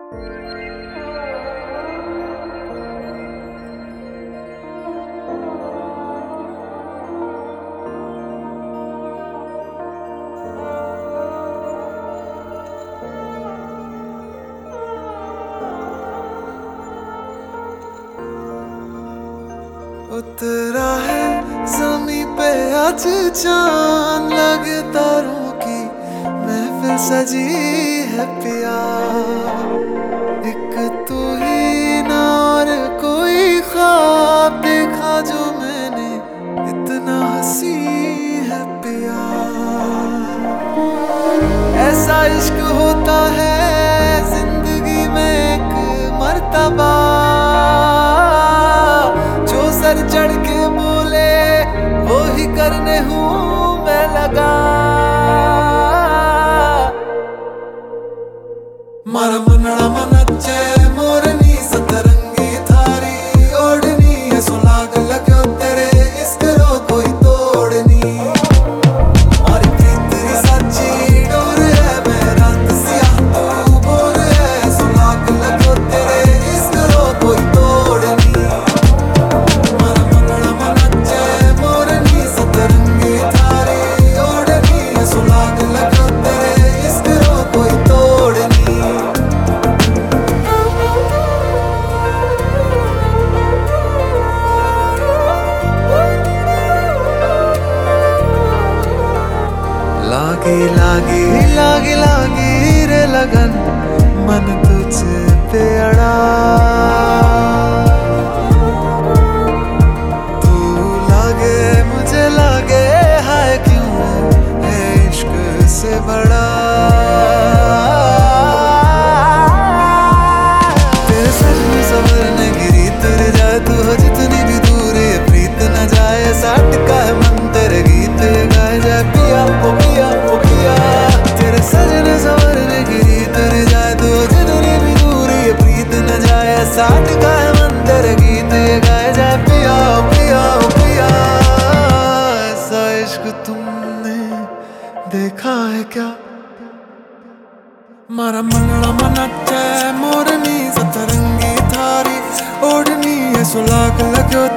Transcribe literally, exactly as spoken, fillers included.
उतरा है ज़मीं पे आज चांद, लगे तारों की महफिल सजी है पिया। एक तू ही ना और कोई ख्वाब देखा जो मैंने, इतना हंसी है पिया। ऐसा इश्क होता है जिंदगी में एक मर्तबा, सर चढ़ के बोले वो ही करने हूँ मैं लगा। मारा मनड़ा मनच्चे मोरनी सतरंगी थारी ओढ़नी है, सुलाग लग्यो तेरे इश्क रो कोई तोड़नी। मारी प्रीत री सच्ची डोर है, मैं रात सियाह तू बोर है, सुलाग लग्यो तेरे इश्क रो कोई तोड़नी। लागी लागी लागी लागी रे लगन, मन तुझ पे अड़ा। तू लागे मुझे लागे है क्यों है इश्क से बड़ा। तेरे सजने संवरने गिरी तेरे जाए तू हो जितनी भी दूर, ये प्रीत न जाए साठ का है मन तेरे गीत गाए जाए पिया ओ पिया ओ पिया। तेरे सजने संवरने गिरी तेरे जाए तू हो जितनी भी दूर, ये प्रीत न जाए साठ का है मन तेरे गीत गाए जाए पिया ओ पिया ओ पिया। ऐसा इश्क तुमने देखा है क्या? मारा मनड़ा मनच्चे मोरनी सतरंगी थारी ओढ़नी है, सुलाग लग्यो